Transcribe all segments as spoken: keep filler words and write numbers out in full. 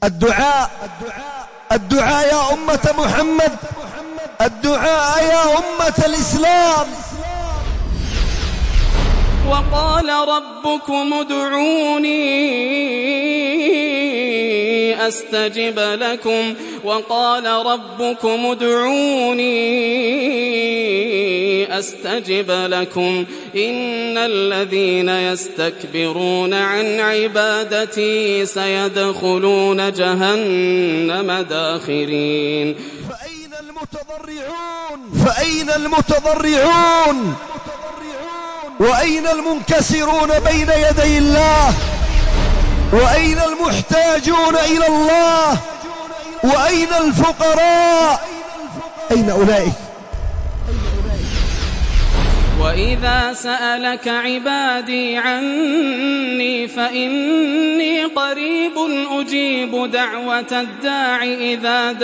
الدعاء الدعاء يا أمة محمد، الدعاء يا أمة الإسلام. وقال ربكم ادعوني أستجب لكم وقال ربكم ادعوني أستجب لكم إن الذين يستكبرون عن عبادتي سيدخلون جهنم داخرين. فأين المتضرعون فأين المتضرعون وأين المنكسرون بين يدي الله؟ وأين المحتاجون إلى الله؟ وأين الفقراء؟ أين أولئك؟ وإذا سألك عبادي عني فإني قريب أجيب دعوة الداع إذا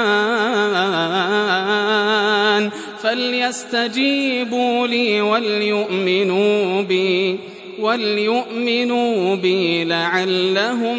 دعان فليستجيبوا لي وليؤمنوا بي وليؤمنوا بي لعلهم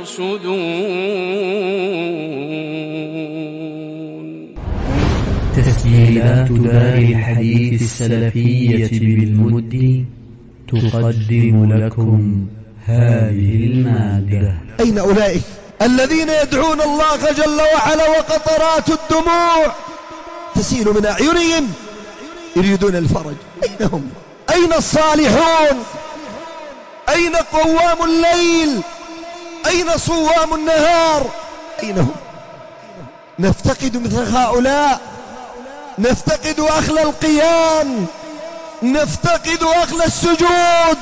يرشدون. تسجيلات دار الحديث السلفية بالمد تقدم لكم هذه المادة. أين أولئك الذين يدعون الله جل وعلا وقطرات الدموع تسيل من أعينهم يريدون الفرج؟ أين هم؟ أين الصالحون؟ أين قوام الليل؟ أين صوام النهار؟ أين هم؟ نفتقد مثل هؤلاء، نفتقد أخل القيام، نفتقد أخل السجود.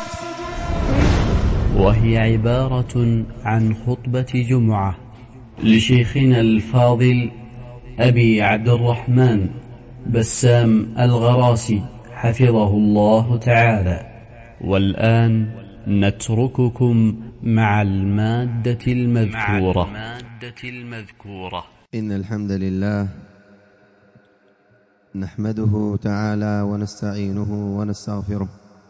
وهي عبارة عن خطبة جمعة لشيخنا الفاضل أبي عبد الرحمن بسام الغراسي حفظه الله تعالى. والآن نترككم مع المادة المذكورة. مع المادة المذكورة. إن الحمد لله نحمده تعالى ونستعينه ونستغفره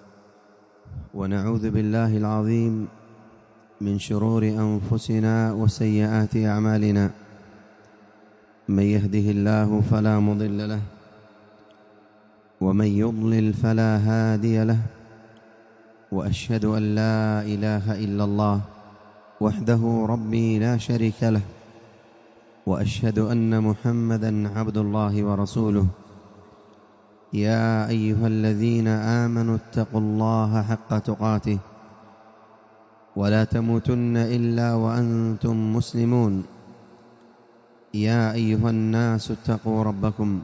ونعوذ بالله العظيم من شرور أنفسنا وسيئات أعمالنا. من يهده الله فلا مضل له ومن يضلل فلا هادي له، وأشهد أن لا إله إلا الله وحده ربي لا شريك له، وأشهد أن محمدًا عبد الله ورسوله. يا أيها الذين آمنوا اتقوا الله حق تقاته ولا تموتن إلا وأنتم مسلمون. يا أيها الناس اتقوا ربكم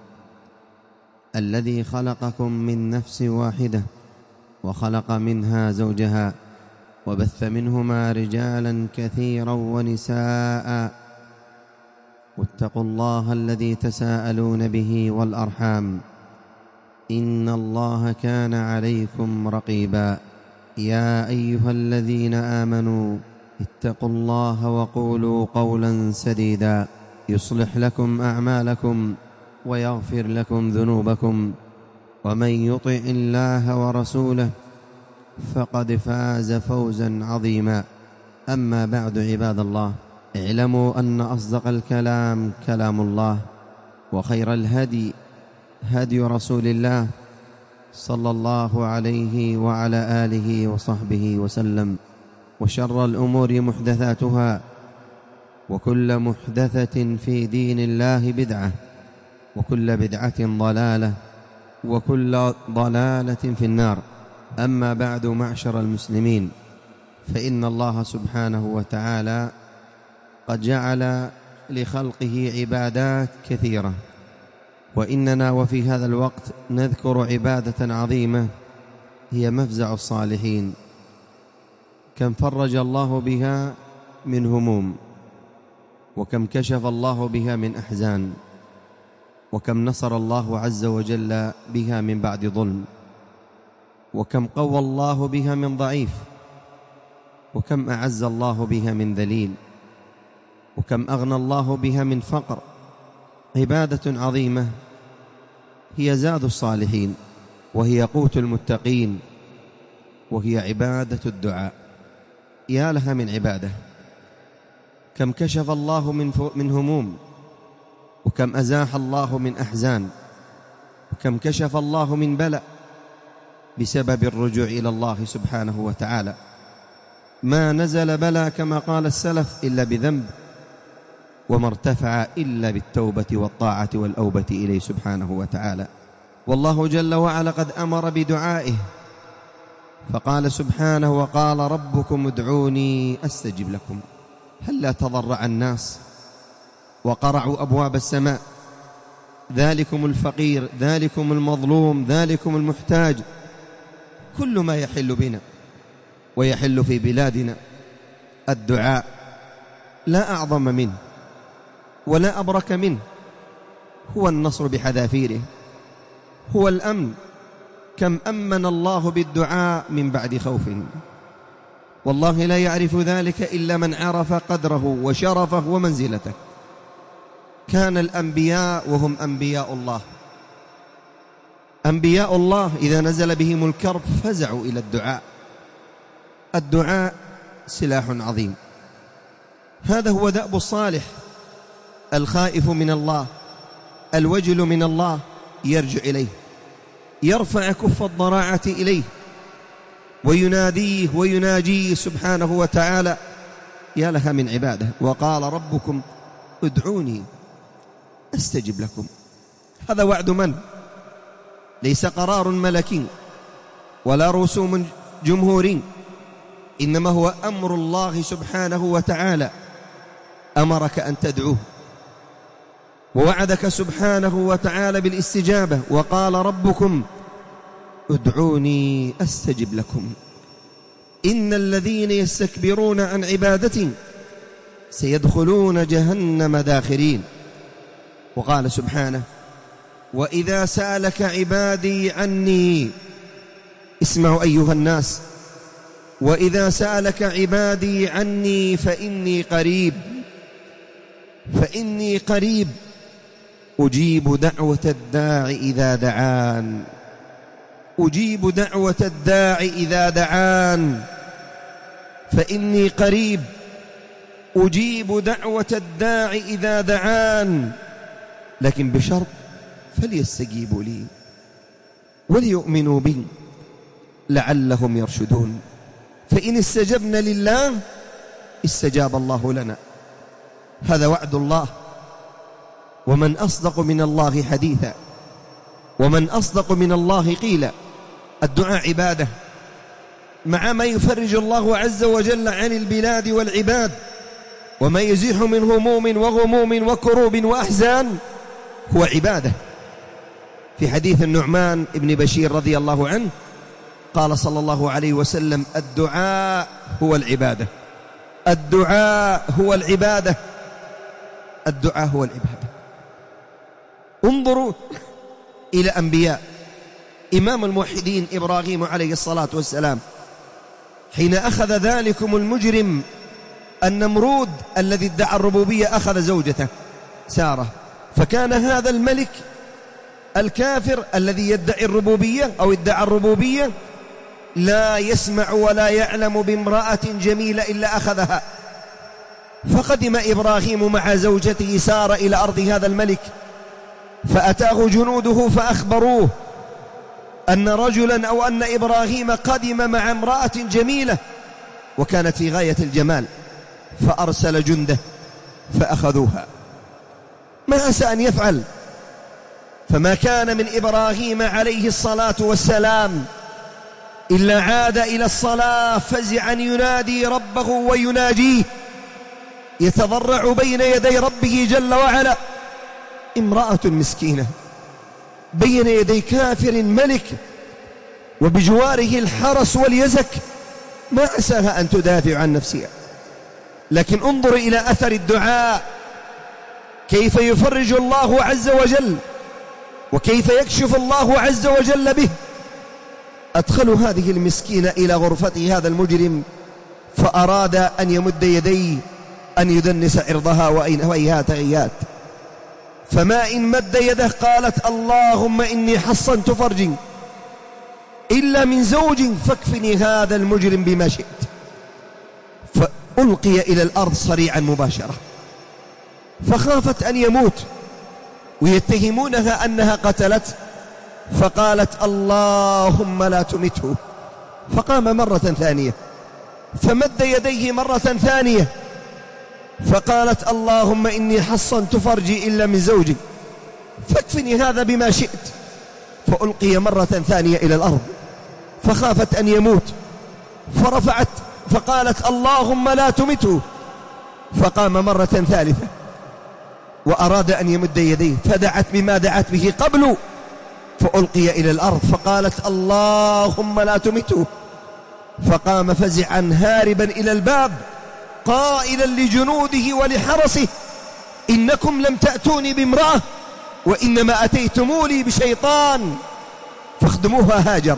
الذي خلقكم من نفس واحدة وخلق منها زوجها وبث منهما رجالا كثيرا ونساء، واتقوا الله الذي تساءلون به والأرحام إن الله كان عليكم رقيبا. يا أيها الذين آمنوا اتقوا الله وقولوا قولا سديدا يصلح لكم أعمالكم ويغفر لكم ذنوبكم، ومن يطع الله ورسوله فقد فاز فوزا عظيما. أما بعد، عباد الله، اعلموا أن أصدق الكلام كلام الله، وخير الهدي هدي رسول الله صلى الله عليه وعلى آله وصحبه وسلم، وشر الأمور محدثاتها، وكل محدثة في دين الله بدعة، وكل بدعة ضلالة، وكل ضلالة في النار. أما بعد، معشر المسلمين، فإن الله سبحانه وتعالى قد جعل لخلقه عبادات كثيرة، وإننا وفي هذا الوقت نذكر عبادة عظيمة هي مفزع الصالحين. كم فرج الله بها من هموم، وكم كشف الله بها من أحزان، وكم نصر الله عز وجل بها من بعد ظلم، وكم قوى الله بها من ضعيف، وكم أعز الله بها من ذليل، وكم أغنى الله بها من فقر. عبادة عظيمة هي زاد الصالحين، وهي قوت المتقين، وهي عبادة الدعاء. يا لها من عبادة كم كشف الله من من هموم، وكم أزاح الله من أحزان، وكم كشف الله من بلاء بسبب الرجوع إلى الله سبحانه وتعالى. ما نزل بلاء كما قال السلف إلا بذنب، وما ارتفع إلا بالتوبة والطاعة والأوبة إليه سبحانه وتعالى. والله جل وعلا قد أمر بدعائه فقال سبحانه: وقال ربكم ادعوني أستجب لكم. هلا تضرع الناس وقرعوا أبواب السماء: ذلكم الفقير، ذلكم المظلوم، ذلكم المحتاج. كل ما يحل بنا ويحل في بلادنا الدعاء، لا أعظم منه ولا أبرك منه. هو النصر بحذافيره، هو الأمن. كم أمن الله بالدعاء من بعد خوف. والله لا يعرف ذلك إلا من عرف قدره وشرفه ومنزلته. كان الأنبياء وهم أنبياء الله، أنبياء الله إذا نزل بهم الكرب فزعوا إلى الدعاء. الدعاء سلاح عظيم. هذا هو دأب الصالح، الخائف من الله، الوجل من الله يرجع إليه، يرفع كف الضراعة إليه ويناديه ويناجيه سبحانه وتعالى. يا لها من عباده. وقال ربكم ادعوني أستجب لكم. هذا وعد من؟ ليس قرار ملكي ولا رسوم جمهوري، إنما هو أمر الله سبحانه وتعالى. أمرك أن تدعوه ووعدك سبحانه وتعالى بالاستجابة. وقال ربكم ادعوني أستجب لكم. إن الذين يستكبرون عن عبادتي سيدخلون جهنم داخرين. وقال سبحانه: وإذا سألك عبادي عني، اسمعوا أيها الناس، وإذا سألك عبادي عني فإني قريب فإني قريب أجيب دعوة الداع إذا دعان. أجيب دعوة الداع إذا دعان. فإني قريب أجيب دعوة الداع إذا دعان، لكن بشرط فليستجيبوا لي وليؤمنوا بي لعلهم يرشدون. فإن استجبنا لله استجاب الله لنا. هذا وعد الله. ومن أصدق من الله حديثا، ومن أصدق من الله قيلا. الدعاء عبادة، مع ما يفرج الله عز وجل عن البلاد والعباد وما يزيح من هموم وغموم وكروب وأحزان هو عبادة. في حديث النعمان بن بشير رضي الله عنه قال صلى الله عليه وسلم: الدعاء هو العبادة. الدعاء هو العبادة. الدعاء هو العبادة. انظروا إلى أنبياء إمام الموحدين إبراهيم عليه الصلاة والسلام، حين أخذ ذلكم المجرم النمرود الذي ادعى الربوبية أخذ زوجته سارة، فكان هذا الملك الكافر الذي يدعي الربوبية أو ادعى الربوبية لا يسمع ولا يعلم بامرأة جميلة إلا أخذها. فقدم إبراهيم مع زوجته سارة إلى أرض هذا الملك، فأتاه جنوده فأخبروه أن رجلا أو أن إبراهيم قدم مع امرأة جميلة وكانت في غاية الجمال، فأرسل جنده فأخذوها. ما عسى أن يفعل؟ فما كان من إبراهيم عليه الصلاة والسلام إلا عاد إلى الصلاة فزعا ينادي ربه ويناجيه، يتضرع بين يدي ربه جل وعلا. امرأة مسكينة بين يدي كافر ملك وبجواره الحرس واليزك، ما عساها أن تدافع عن نفسها. لكن انظر إلى أثر الدعاء، كيف يفرج الله عز وجل وكيف يكشف الله عز وجل به. أدخلوا هذه المسكينة إلى غرفة هذا المجرم، فأراد أن يمد يديه أن يدنس عرضها وإيهات غيات، فما إن مد يده قالت: اللهم إني حصنت فرجي إلا من زوج فاكفني هذا المجرم بما شئت. ألقي إلى الأرض صريعا مباشرة، فخافت أن يموت ويتهمونها أنها قتلت، فقالت اللهم لا تمته، فقام مرة ثانية فمد يديه مرة ثانية فقالت اللهم إني حصنت فرجي إلا من زوجي فاكفني هذا بما شئت، فألقي مرة ثانية إلى الأرض فخافت أن يموت، فرفعت فقالت اللهم لا تمته، فقام مرة ثالثة وأراد أن يمد يديه فدعت بما دعت به قبل، فألقي إلى الأرض فقالت اللهم لا تمته، فقام فزعا هاربا إلى الباب قائلا لجنوده ولحرسه إنكم لم تأتوني بامرأة وإنما أتيتموني بشيطان فاخدموها هاجر،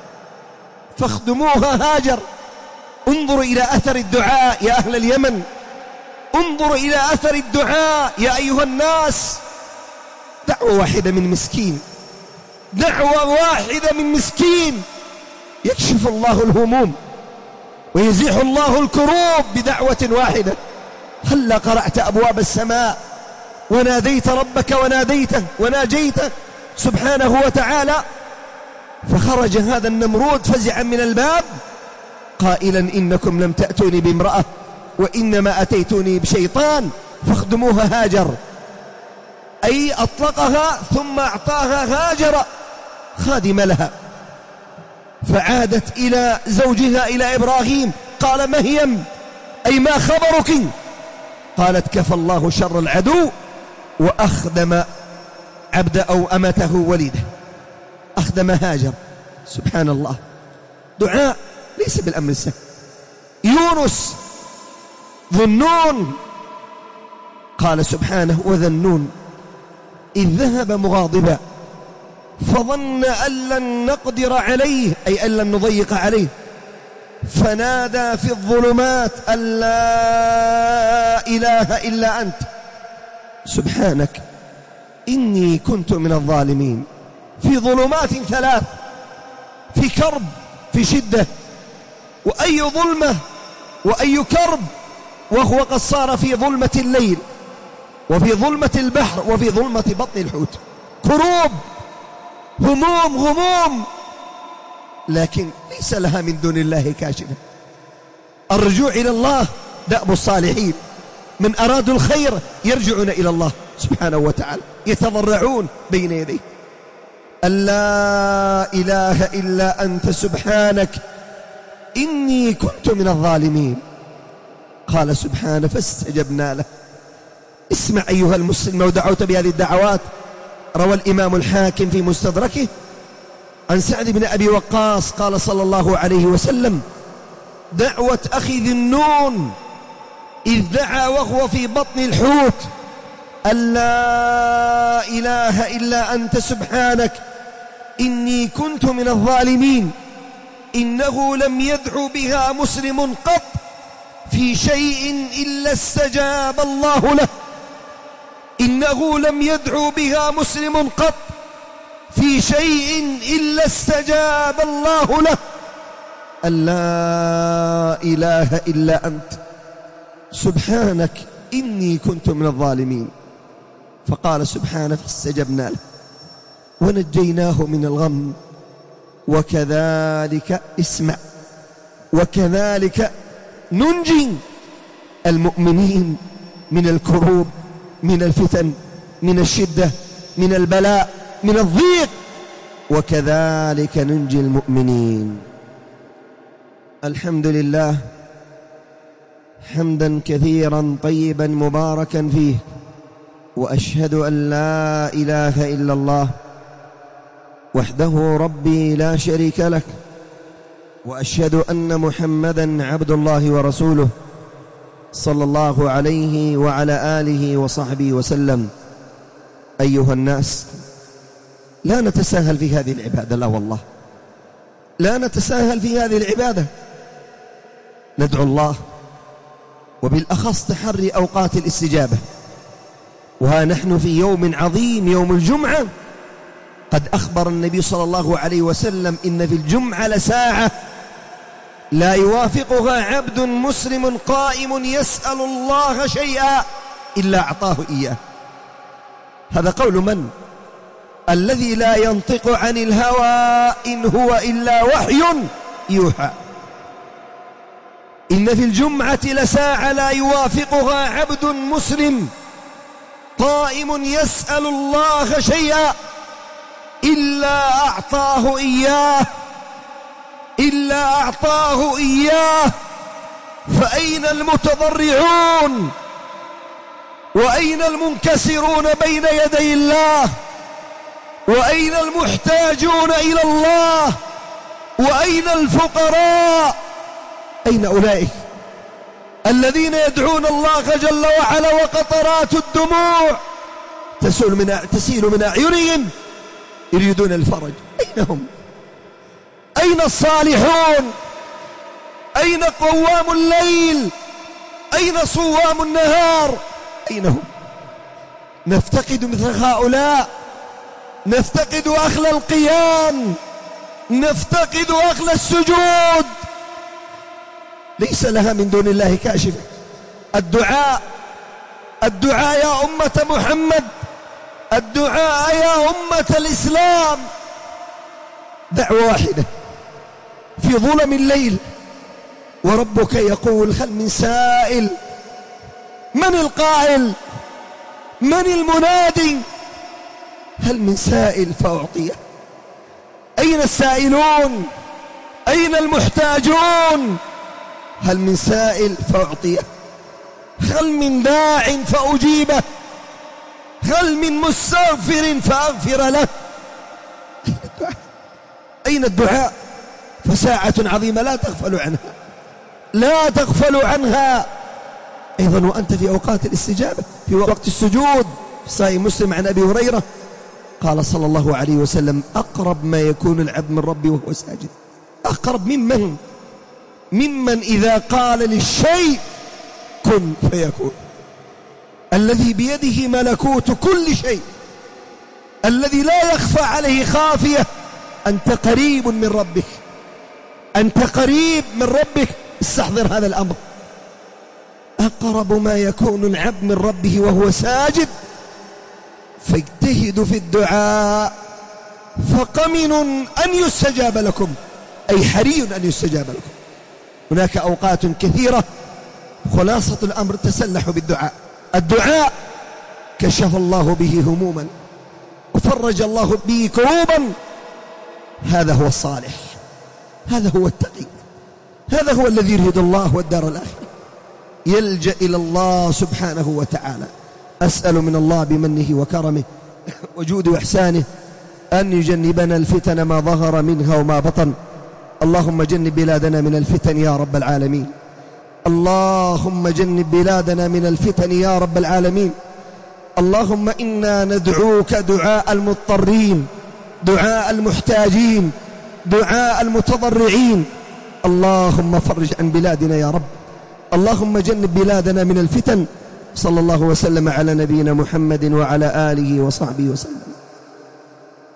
فاخدموها هاجر. انظروا إلى أثر الدعاء يا أهل اليمن، انظروا إلى أثر الدعاء يا أيها الناس. دعوة واحدة من مسكين، دعوة واحدة من مسكين يكشف الله الهموم ويزيح الله الكروب بدعوة واحدة. هل قرأت أبواب السماء وناديت ربك وناديته وناجيته سبحانه وتعالى؟ فخرج هذا النمرود فزعا من الباب قائلا إنكم لم تأتوني بامرأة وإنما أتيتوني بشيطان فاخدموها هاجر، أي أطلقها ثم أعطاها هاجر خادم لها، فعادت إلى زوجها إلى إبراهيم قال ما هيم أي ما خبرك؟ قالت كفى الله شر العدو وأخدم عبد أو أمته وليده، أخدم هاجر. سبحان الله، دعاء ليس بالأمر السهل. يونس ذو النون قال سبحانه وذا النون إذ ذهب مغاضبا فظن أن لن نقدر عليه أي أن لن نضيق عليه فنادى في الظلمات أن لا إله إلا أنت سبحانك إني كنت من الظالمين. في ظلمات ثلاث، في كرب، في شدة، وأي ظلمة وأي كرب وهو قد صار في ظلمة الليل وفي ظلمة البحر وفي ظلمة بطن الحوت، كروب، هموم غموم، لكن ليس لها من دون الله كاشفة. الرجوع إلى الله دأب الصالحين، من أرادوا الخير يرجعون إلى الله سبحانه وتعالى، يتضرعون بين يديه أن لا إله إلا أنت سبحانك إني كنت من الظالمين. قال سبحانه فاستجبنا له. اسمع أيها المسلم ودعوت بهذه الدعوات. روى الإمام الحاكم في مستدركه عن سعد بن أبي وقاص قال صلى الله عليه وسلم دعوة أخي ذي النون إذ دعا وهو في بطن الحوت أن لا إله إلا أنت سبحانك إني كنت من الظالمين، إنه لم يدعو بها مسلم قط في شيء إلا استجاب الله له، إنه لم يدعو بها مسلم قط في شيء إلا استجاب الله له، أن لا إله إلا أنت سبحانك إني كنت من الظالمين. فقال سبحانه فاستجبنا له ونجيناه من الغم وكذلك اسمع وكذلك ننجي المؤمنين من الكروب، من الفتن، من الشدة، من البلاء، من الضيق، وكذلك ننجي المؤمنين. الحمد لله حمدا كثيرا طيبا مباركا فيه، وأشهد أن لا إله إلا الله وحده ربي لا شريك له، وأشهد أن محمدا عبد الله ورسوله صلى الله عليه وعلى آله وصحبه وسلم. أيها الناس، لا نتساهل في هذه العبادة، لا والله لا نتساهل في هذه العبادة. ندعو الله وبالأخص تحري أوقات الاستجابة، وها نحن في يوم عظيم يوم الجمعة. قد أخبر النبي صلى الله عليه وسلم إن في الجمعة لساعة لا يوافقها عبد مسلم قائم يسأل الله شيئا إلا أعطاه إياه. هذا قول من؟ الذي لا ينطق عن الهوى إن هو إلا وحي يوحى. إن في الجمعة لساعة لا يوافقها عبد مسلم قائم يسأل الله شيئا إلا أعطاه إياه إلا أعطاه إياه. فأين المتضرعون وأين المنكسرون بين يدي الله وأين المحتاجون إلى الله وأين الفقراء؟ أين أولئك الذين يدعون الله جل وعلا وقطرات الدموع تسيل من تسيل من أعينهم يريدون الفرج؟ أين هم؟ أين الصالحون؟ أين قوام الليل؟ أين صوام النهار؟ أين هم؟ نفتقد مثل هؤلاء، نفتقد أخل القيام، نفتقد أخل السجود. ليس لها من دون الله كاشفة. الدعاء الدعاء يا أمة محمد، الدعاء يا أمة الإسلام، دعوة واحدة في ظلم الليل وربك يقول هل من سائل؟ من القائل؟ من المنادي؟ هل من سائل فأعطيه؟ أين السائلون؟ أين المحتاجون؟ هل من سائل فأعطيه؟ هل من داع فأجيبه؟ هل من مستغفر فأغفر له؟ أين الدعاء؟ أين الدعاء؟ فساعة عظيمة لا تغفل عنها، لا تغفل عنها. أيضا وأنت في أوقات الاستجابة، في وقت السجود. صحيح مسلم عن أبي هريرة قال صلى الله عليه وسلم أقرب ما يكون العبد من ربه وهو ساجد. أقرب ممن ممن إذا قال للشيء كن فيكون، الذي بيده ملكوت كل شيء، الذي لا يخفى عليه خافية. أنت قريب من ربك، أنت قريب من ربك. استحضر هذا الأمر. أقرب ما يكون العبد من ربه وهو ساجد، فاجتهدوا في الدعاء فقمن أن يستجاب لكم، أي حري أن يستجاب لكم. هناك أوقات كثيرة، خلاصة الأمر تسلحوا بالدعاء. الدعاء كشف الله به هموما وفرج الله به كروبا. هذا هو الصالح، هذا هو التقي، هذا هو الذي يريد الله والدار الآخرة، يلجأ إلى الله سبحانه وتعالى. أسأل من الله بمنه وكرمه وجود وإحسانه أن يجنبنا الفتن ما ظهر منها وما بطن. اللهم جنب بلادنا من الفتن يا رب العالمين. اللهم جنب بلادنا من الفتن يا رب العالمين. اللهم إنا ندعوك دعاء المضطرين، دعاء المحتاجين، دعاء المتضرعين. اللهم فرج عن بلادنا يا رب. اللهم جنب بلادنا من الفتن. صلى الله وسلم على نبينا محمد وعلى آله وصحبه وسلم.